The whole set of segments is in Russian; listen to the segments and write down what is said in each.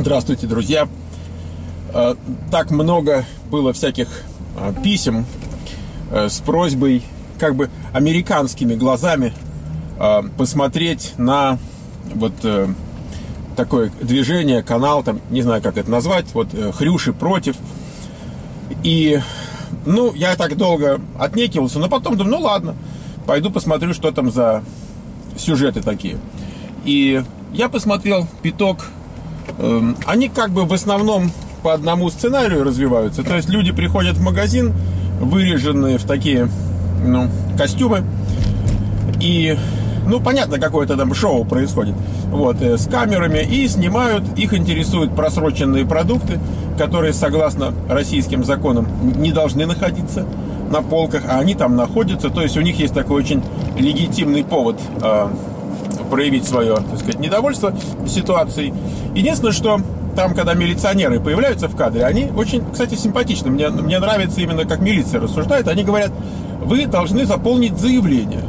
Здравствуйте, друзья! Так много было всяких писем с просьбой как бы американскими глазами посмотреть на вот такое движение, канал, там, не знаю, как это назвать, вот Хрюши против. И, я так долго отнекивался, но потом думаю, ладно, пойду посмотрю, что там за сюжеты такие. И я посмотрел пяток. Они как бы в основном по одному сценарию развиваются. То есть люди приходят в магазин, выреженные в такие, костюмы. И, понятно, какое-то там шоу происходит. Вот, с камерами. И снимают, их интересуют просроченные продукты, которые, согласно российским законам, не должны находиться на полках, а они там находятся. То есть у них есть такой очень легитимный повод проявить свое, так сказать, недовольство ситуацией. Единственное, что там, когда милиционеры появляются в кадре, они очень, кстати, симпатичны. Мне нравится именно, как милиция рассуждает. Они говорят, вы должны заполнить заявление.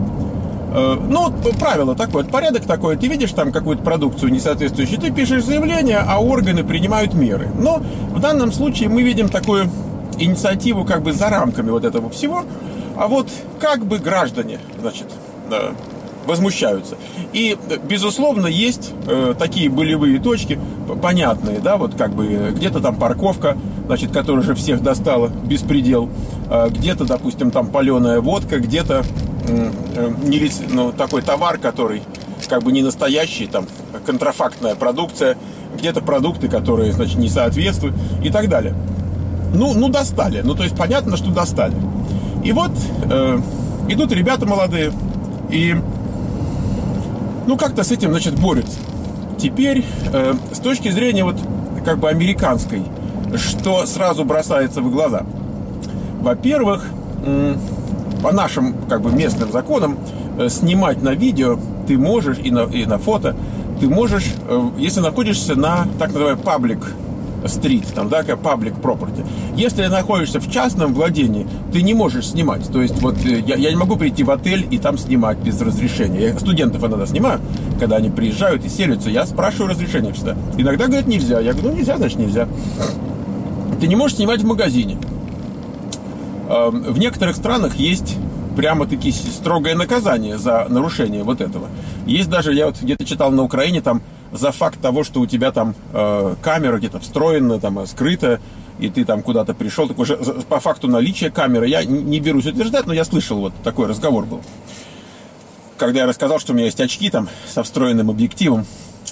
Правило такое, порядок такой. Ты видишь там какую-то продукцию несоответствующую, ты пишешь заявление, а органы принимают меры. Но в данном случае мы видим такую инициативу как бы за рамками вот этого всего. А вот как бы граждане, возмущаются. И, безусловно, есть такие болевые точки, понятные, да, вот как бы где-то там парковка, которая же всех достала, беспредел, где-то, допустим, там паленая водка, где-то такой товар, который как бы не настоящий, там, контрафактная продукция, где-то продукты, которые, не соответствуют и так далее. Достали. То есть, понятно, что достали. И вот идут ребята молодые и как-то с этим, борются. Теперь, с точки зрения вот как бы американской, что сразу бросается в глаза? Во-первых, по нашим как бы местным законам снимать на видео ты можешь и на фото ты можешь, если находишься на так называемой public street, там, да, как public property. Если находишься в частном владении, ты не можешь снимать. То есть, вот я не могу прийти в отель и там снимать без разрешения. Я студентов иногда снимаю, когда они приезжают и селятся, я спрашиваю разрешение всегда. Иногда говорят, нельзя. Я говорю, нельзя, значит нельзя. Ты не можешь снимать в магазине. В некоторых странах есть прямо-таки строгое наказание за нарушение вот этого. Есть даже, я вот где-то читал на Украине, там, за факт того, что у тебя там камера где-то встроена, там, скрыта, и ты там куда-то пришел, так уже по факту наличия камеры, я не берусь утверждать, но я слышал, вот такой разговор был. Когда я рассказал, что у меня есть очки там со встроенным объективом.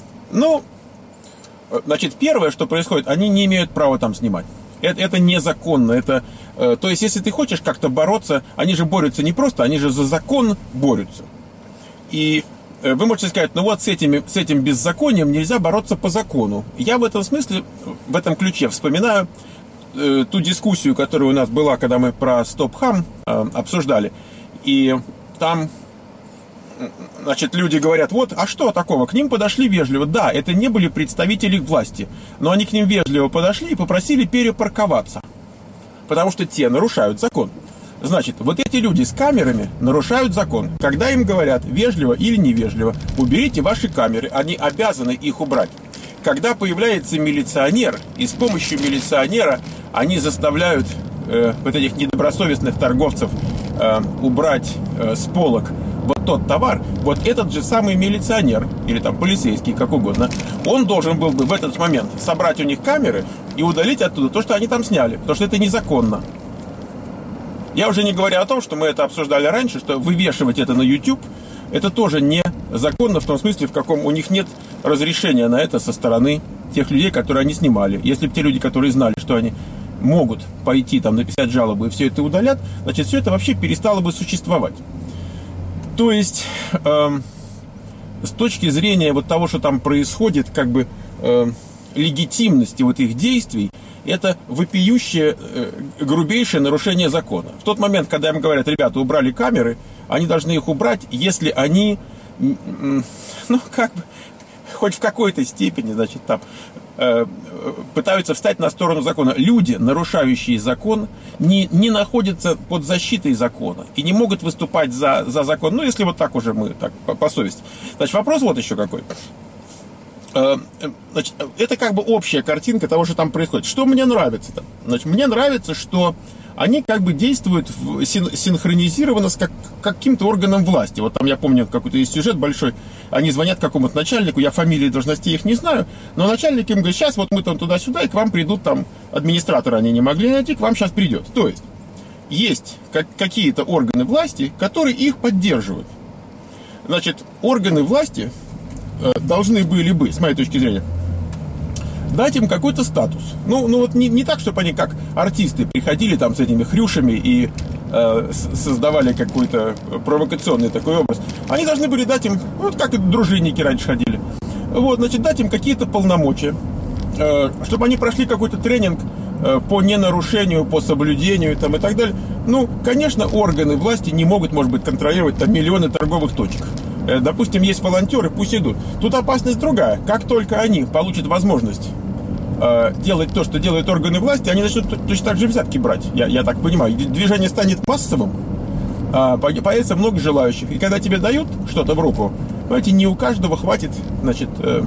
Первое, что происходит, они не имеют права там снимать. Это незаконно. То есть, если ты хочешь как-то бороться, они же борются не просто, они же за закон борются. И вы можете сказать, с этим беззаконием нельзя бороться по закону. Я в этом смысле, в этом ключе вспоминаю ту дискуссию, которая у нас была, когда мы про стоп-хам обсуждали. И там, люди говорят, вот, а что такого? К ним подошли вежливо. Да, это не были представители власти, но они к ним вежливо подошли и попросили перепарковаться. Потому что те нарушают закон. Значит, вот эти люди с камерами нарушают закон. Когда им говорят вежливо или невежливо, уберите ваши камеры, они обязаны их убрать. Когда появляется милиционер, и с помощью милиционера они заставляют вот этих недобросовестных торговцев убрать с полок вот тот товар, вот этот же самый милиционер, или там полицейский, как угодно, он должен был бы в этот момент собрать у них камеры и удалить оттуда то, что они там сняли, потому что это незаконно. Я уже не говорю о том, что мы это обсуждали раньше, что вывешивать это на YouTube, это тоже незаконно в том смысле, в каком у них нет разрешения на это со стороны тех людей, которые они снимали. Если бы те люди, которые знали, что они могут пойти там написать жалобу и все это удалят, значит, все это вообще перестало бы существовать. То есть, с точки зрения вот того, что там происходит, как бы легитимности вот их действий, это вопиющее, грубейшее нарушение закона. В тот момент, когда им говорят, ребята, убрали камеры, они должны их убрать, если они, хоть в какой-то степени, пытаются встать на сторону закона. Люди, нарушающие закон, не находятся под защитой закона и не могут выступать за закон. Если вот так уже мы, так, по совести. Значит, вопрос вот еще какой. Значит, это как бы общая картинка того, что там происходит. Что мне нравится-то? Значит, мне нравится, что они как бы действуют синхронизированно с каким-то органом власти. Вот там, я помню, какой-то есть сюжет большой, они звонят какому-то начальнику, я фамилии и должностей их не знаю, но начальник им говорит, сейчас вот мы там туда-сюда, и к вам придут там администраторы, они не могли найти, к вам сейчас придет. То есть какие-то органы власти, которые их поддерживают. Значит, органы власти должны были бы, с моей точки зрения, дать им какой-то статус. Ну вот не так, чтобы они как артисты приходили там с этими хрюшами и создавали какой-то провокационный такой образ. Они должны были дать им, вот как и дружинники раньше ходили, вот, значит, дать им какие-то полномочия, чтобы они прошли какой-то тренинг по ненарушению, по соблюдению там, и так далее. Ну, конечно, органы власти не могут, может быть, контролировать там миллионы торговых точек. Допустим, есть волонтеры, пусть идут. Тут опасность другая. Как только они получат возможность делать то, что делают органы власти, они начнут точно так же взятки брать. Я так понимаю. Движение станет массовым, появится много желающих. И когда тебе дают что-то в руку, знаете, не у каждого хватит, значит,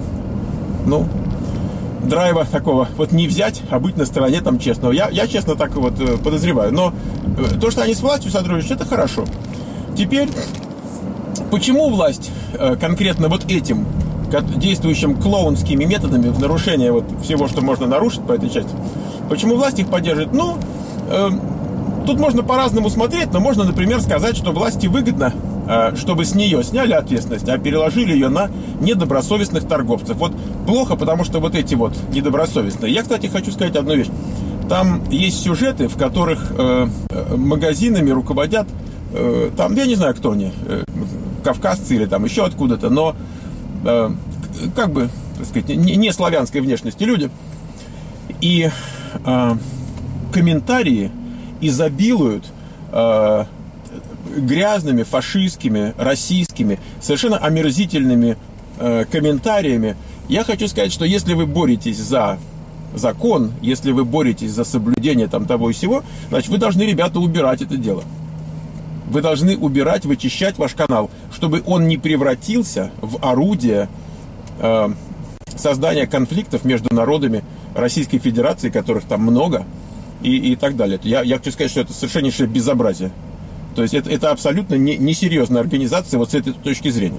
драйва такого, вот не взять, а быть на стороне там честного. Я честно так вот подозреваю. Но то, что они с властью сотрудничают, это хорошо. Теперь, почему власть конкретно вот этим, действующим клоунскими методами в нарушение вот всего, что можно нарушить по этой части, почему власть их поддерживает? Ну, тут можно по-разному смотреть, но можно, например, сказать, что власти выгодно, чтобы с нее сняли ответственность, а переложили ее на недобросовестных торговцев. Вот плохо, потому что вот эти вот недобросовестные. Я, кстати, хочу сказать одну вещь. Там есть сюжеты, в которых магазинами руководят, там, я не знаю, кто они, кавказцы или там еще откуда-то, но как бы, так сказать, не славянской внешности люди. И комментарии изобилуют грязными, фашистскими, российскими, совершенно омерзительными комментариями. Я хочу сказать, что если вы боретесь за закон, если вы боретесь за соблюдение там того и сего, значит, вы должны, ребята, убирать это дело. Вы должны убирать, вычищать ваш канал, чтобы он не превратился в орудие создания конфликтов между народами Российской Федерации, которых там много, и так далее. Я хочу сказать, что это совершеннейшее безобразие. То есть это абсолютно несерьезная организация вот с этой точки зрения.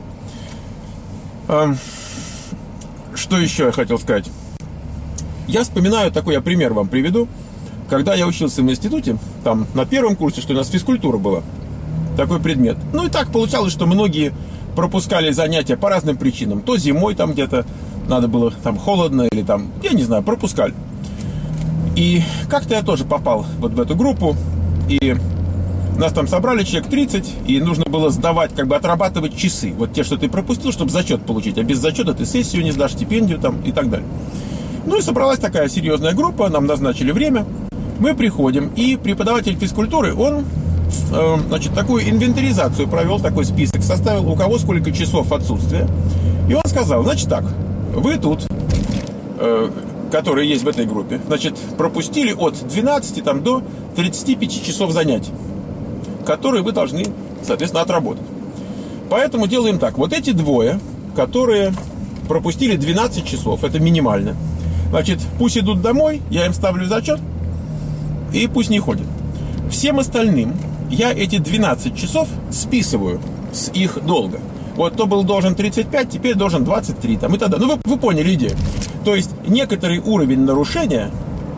Что еще я хотел сказать? Я вспоминаю такой, я пример вам приведу. Когда я учился в институте, там на первом курсе, что у нас физкультура была, такой предмет. Ну и так получалось, что многие пропускали занятия по разным причинам. То зимой там где-то надо было, там холодно, или там, я не знаю, пропускали. И как-то я тоже попал вот в эту группу, и нас там собрали человек 30, и нужно было сдавать, как бы отрабатывать часы. Вот те, что ты пропустил, чтобы зачет получить. А без зачета ты сессию не сдашь, стипендию там и так далее. Ну и собралась такая серьезная группа, нам назначили время. Мы приходим, и преподаватель физкультуры, он, значит, такую инвентаризацию провел, такой список составил, у кого сколько часов отсутствия. И он сказал, значит так, вы тут, которые есть в этой группе, значит, пропустили от 12 там, до 35 часов занятий, которые вы должны, соответственно, отработать. Поэтому делаем так. Вот эти двое, которые пропустили 12 часов, это минимально, значит, пусть идут домой, я им ставлю зачет, и пусть не ходят. Всем остальным я эти 12 часов списываю с их долга. Вот кто был должен 35, теперь должен 23 там, и тогда. Ну, вы поняли идею. То есть некоторый уровень нарушения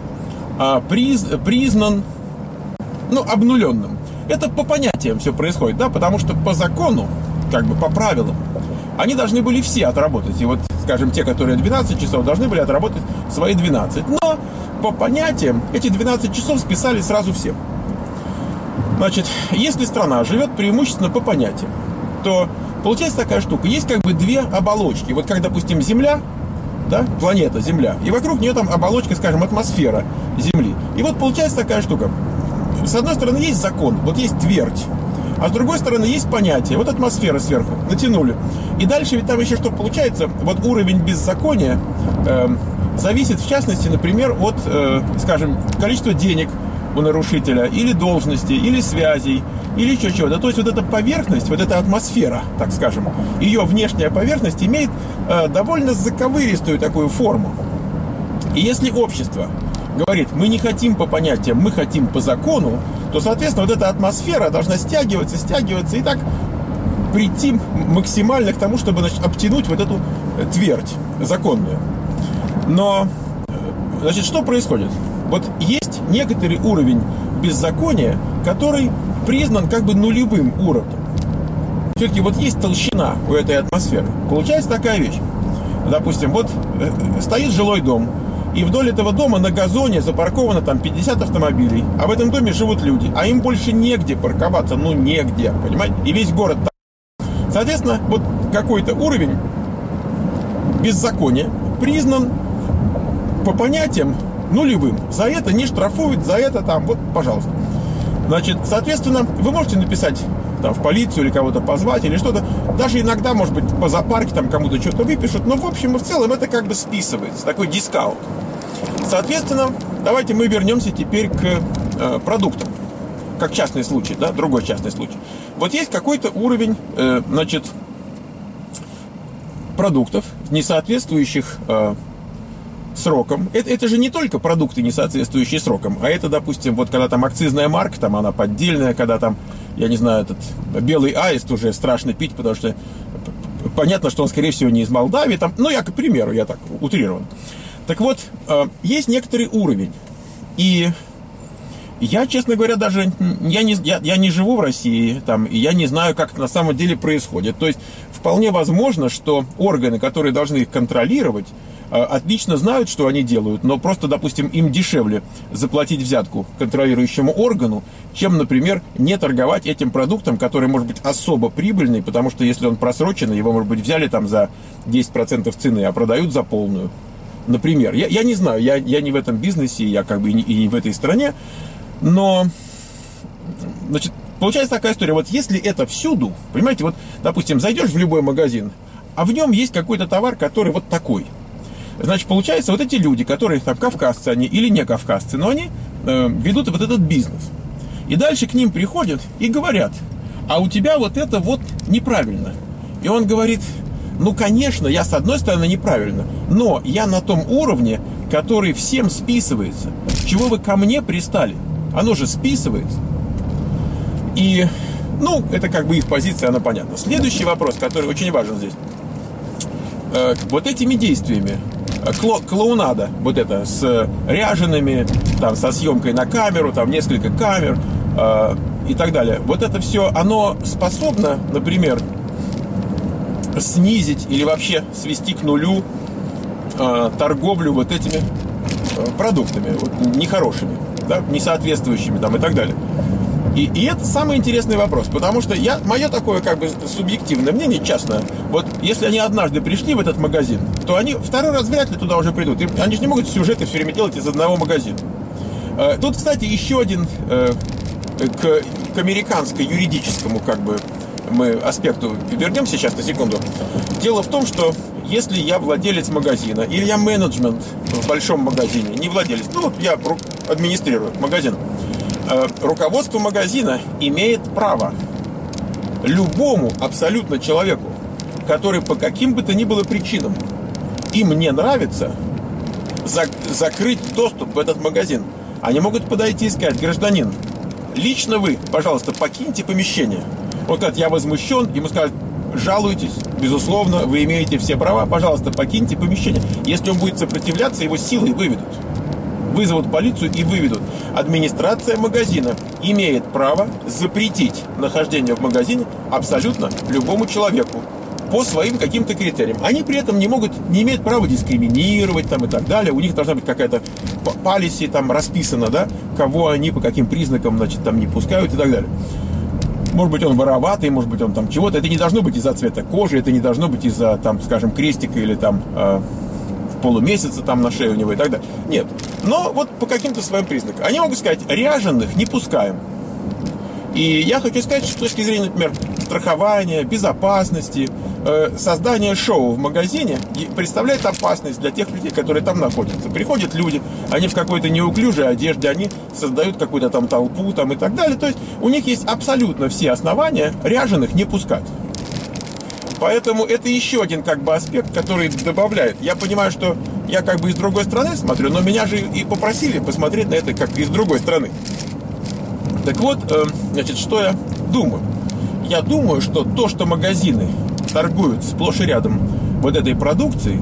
признан, ну, обнуленным. Это по понятиям все происходит, да, потому что по закону, как бы по правилам, они должны были все отработать. И вот, скажем, те, которые 12 часов, должны были отработать свои 12. Но по понятиям эти 12 часов списали сразу всем. Значит, если страна живет преимущественно по понятиям, то получается такая штука. Есть как бы две оболочки. Вот как, допустим, Земля, да, планета Земля, и вокруг нее там оболочка, скажем, атмосфера Земли. И вот получается такая штука. С одной стороны есть закон, вот есть твердь, а с другой стороны есть понятие. Вот атмосфера сверху, натянули. И дальше ведь там еще что получается, вот уровень беззакония зависит, в частности, например, от, скажем, количества денег у нарушителя, или должности, или связей, или еще чего-то. То есть вот эта поверхность, вот эта атмосфера, так скажем, ее внешняя поверхность имеет довольно заковыристую такую форму. И если общество говорит, мы не хотим по понятиям, мы хотим по закону, то, соответственно, вот эта атмосфера должна стягиваться и так прийти максимально к тому, чтобы, значит, обтянуть вот эту твердь законную. Но, значит, что происходит? Вот есть некоторый уровень беззакония, который признан как бы нулевым уровнем. Все-таки вот есть толщина у этой атмосферы. Получается такая вещь. Допустим, вот стоит жилой дом, и вдоль этого дома на газоне запарковано там 50 автомобилей, а в этом доме живут люди, а им больше негде парковаться, ну негде, понимаете? И весь город там. Соответственно, вот какой-то уровень беззакония признан по понятиям нулевым. За это не штрафуют, за это там, вот, пожалуйста. Значит, соответственно, вы можете написать там в полицию или кого-то позвать или что-то. Даже иногда, может быть, по зоопарке там кому-то что-то выпишут, но в общем и в целом это как бы списывается, такой дискаунт. Соответственно, давайте мы вернемся теперь к продуктам. Как частный случай, да, другой частный случай. Вот есть какой-то уровень, значит, продуктов, не соответствующих срокам. Это же не только продукты, не соответствующие срокам, а это, допустим, вот когда там акцизная марка, там она поддельная, когда там, я не знаю, этот белый аист уже страшно пить, потому что понятно, что он, скорее всего, не из Молдавии, там, ну, я, к примеру, я так утрирован. Так вот, есть некоторый уровень, и я, честно говоря, даже, я не живу в России, там, и я не знаю, как это на самом деле происходит. То есть, вполне возможно, что органы, которые должны их контролировать, отлично знают, что они делают, но просто, допустим, им дешевле заплатить взятку контролирующему органу, чем, например, не торговать этим продуктом, который может быть особо прибыльный, потому что если он просроченный, его, может быть, взяли там за 10% цены, а продают за полную. Например, я не знаю, я не в этом бизнесе, я как бы и не в этой стране, но, значит, получается такая история, вот если это всюду, понимаете, вот, допустим, зайдешь в любой магазин, а в нем есть какой-то товар, который вот такой. Значит, получается, вот эти люди, которые там кавказцы они или не кавказцы, но они ведут вот этот бизнес. И дальше к ним приходят и говорят, а у тебя вот это вот неправильно. И он говорит, ну, конечно, я с одной стороны неправильно, но я на том уровне, который всем списывается. Чего вы ко мне пристали? Оно же списывается. И, ну, это как бы их позиция, она понятна. Следующий вопрос, который очень важен здесь. Вот этими действиями, клоунада, вот это, с ряжеными, там, со съемкой на камеру, там, несколько камер и так далее. Вот это все, оно способно, например, снизить или вообще свести к нулю торговлю вот этими продуктами, вот, нехорошими, да, несоответствующими там, и так далее. И это самый интересный вопрос, потому что мое такое как бы субъективное мнение, частное, вот если они однажды пришли в этот магазин, то они второй раз вряд ли туда уже придут. Они же не могут сюжеты все время делать из одного магазина. Тут, кстати, еще один к американско-юридическому как бы мы аспекту вернемся сейчас на секунду. Дело в том, что если я владелец магазина или я менеджмент в большом магазине, не владелец, ну вот я администрирую магазин, руководство магазина имеет право любому абсолютно человеку, который по каким бы то ни было причинам им не нравится, закрыть доступ в этот магазин. Они могут подойти и сказать: гражданин, лично вы, пожалуйста, покиньте помещение. Вот как я возмущен, ему скажут: жалуйтесь, безусловно, вы имеете все права, пожалуйста, покиньте помещение. Если он будет сопротивляться, его силой выведут. Вызовут полицию и выведут. Администрация магазина имеет право запретить нахождение в магазине абсолютно любому человеку по своим каким-то критериям. Они при этом не имеют права дискриминировать там и так далее. У них должна быть какая-то полиси там расписана, да, кого они по каким признакам, значит, там не пускают и так далее. Может быть, он вороватый, может быть, он там чего-то. Это не должно быть из-за цвета кожи, это не должно быть из-за, там, скажем, крестика или там полумесяца там на шее у него и так далее. Нет. Но вот по каким-то своим признакам. Они могут сказать: ряженых не пускаем. И я хочу сказать, что с точки зрения, например, страхования, безопасности, создание шоу в магазине представляет опасность для тех людей, которые там находятся. Приходят люди, они в какой-то неуклюжей одежде, они создают какую-то там толпу там, и так далее. То есть у них есть абсолютно все основания ряженых не пускать. Поэтому это еще один как бы аспект, который добавляет. Я понимаю, что я как бы из другой страны смотрю, но меня же и попросили посмотреть на это как из другой страны. Так вот, значит, что я думаю? Я думаю, что то, что магазины торгуют сплошь и рядом вот этой продукцией,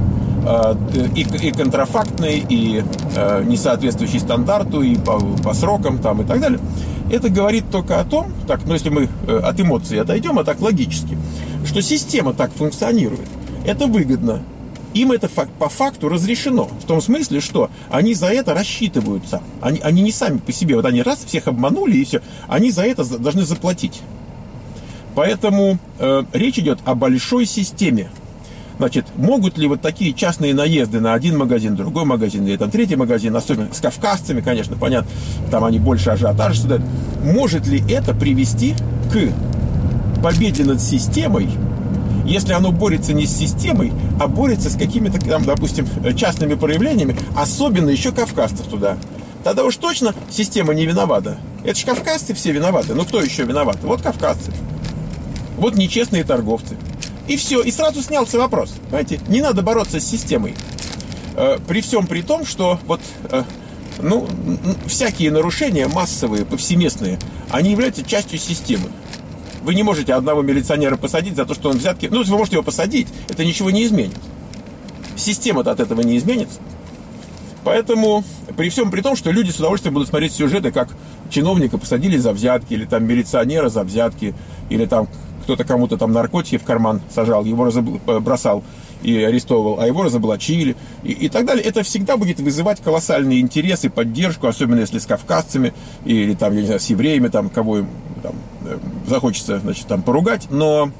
и контрафактной, и не соответствующей стандарту, и по срокам там, и так далее, это говорит только о том, так, ну если мы от эмоций отойдем, а так логически, что система так функционирует. Это выгодно. Им это по факту разрешено. В том смысле, что они за это рассчитываются. Они не сами по себе. Вот они раз всех обманули и все. Они за это должны заплатить. Поэтому речь идет о большой системе. Значит, могут ли вот такие частные наезды на один магазин, другой магазин, или там третий магазин, особенно с кавказцами, конечно, понятно, там они больше ажиотажа создают. Может ли это привести к победе над системой, если оно борется не с системой, а борется с какими-то, там, допустим, частными проявлениями, особенно еще кавказцев туда? Тогда уж точно система не виновата. Это же кавказцы все виноваты. Ну, кто еще виноват? Вот кавказцы. Вот нечестные торговцы. И все, и сразу снялся вопрос. Понимаете, не надо бороться с системой. При всем при том, что вот, ну, всякие нарушения массовые, повсеместные, они являются частью системы. Вы не можете одного милиционера посадить за то, что он взятки... Ну, вы можете его посадить, это ничего не изменит. Система-то от этого не изменится. Поэтому, при всем при том, что люди с удовольствием будут смотреть сюжеты, как чиновника посадили за взятки, или там милиционера за взятки, или там кто-то кому-то там наркотики в карман сажал, его бросал и арестовывал, а его разоблачили, и так далее. Это всегда будет вызывать колоссальный интерес и поддержку, особенно если с кавказцами, или там, я не знаю, с евреями, там, кого им там захочется, значит, там поругать, но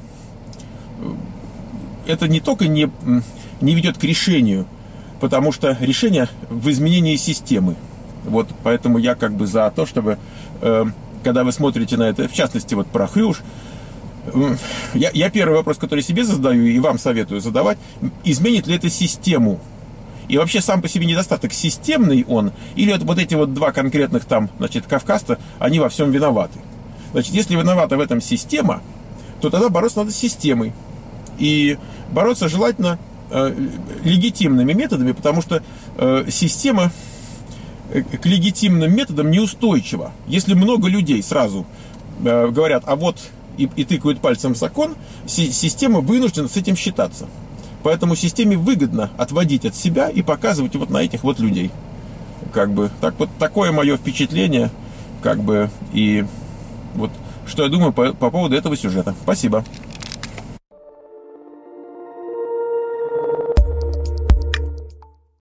это не только не ведет к решению, потому что решение в изменении системы. Вот поэтому я как бы за то, чтобы, когда вы смотрите на это, в частности, вот про Хрюш, я первый вопрос, который себе задаю и вам советую задавать: изменит ли это систему? И вообще сам по себе недостаток системный он, или вот эти вот два конкретных там, значит, кавказца, они во всем виноваты? Значит, если виновата в этом система, то тогда бороться надо с системой. И бороться желательно легитимными методами, потому что система к легитимным методам неустойчива. Если много людей сразу говорят, а вот и тыкают пальцем в закон, система вынуждена с этим считаться. Поэтому системе выгодно отводить от себя и показывать вот на этих вот людей. Как бы, так вот, такое мое впечатление, как бы, и вот, что я думаю по поводу этого сюжета. Спасибо.